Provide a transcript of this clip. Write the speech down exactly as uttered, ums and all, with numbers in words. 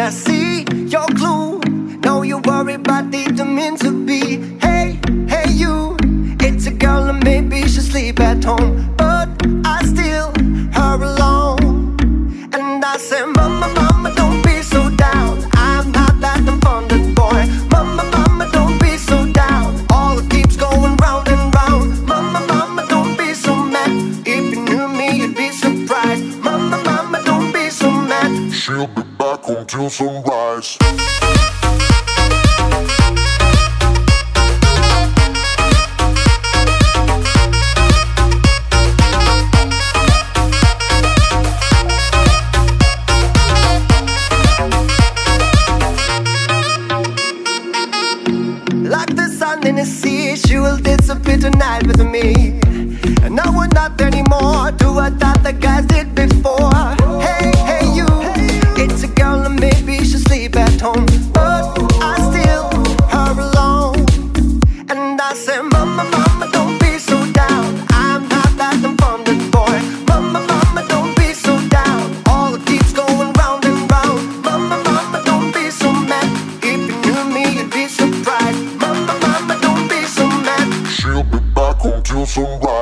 I see your clue. Know you worry about didn't mean to be. Hey, hey you, it's a girl and maybe she'll sleep at home, but I still her alone. And I say, mama, mama, don't be so down. I'm not that abundant boy. Mama, mama, don't be so down. All it keeps going round and round. Mama, mama, don't be so mad. If you knew me, you'd be surprised. Mama, mama, don't be so mad. She'll be back home till sunrise. Like the sun in the sea, she will disappear tonight with me. And now we're not anymore, do what other guys did before. Hey, hey you, it's a girl and maybe she'll sleep at home, but I still her alone. And I say, mama, mama, don't be so down. I'm not that abundant boy. Mama, mama, don't be so down. All it keeps going round and round. Mama, mama, don't be so mad. If you knew me, you'd be surprised. Mama, mama, don't be so mad. She'll be back home till sunrise.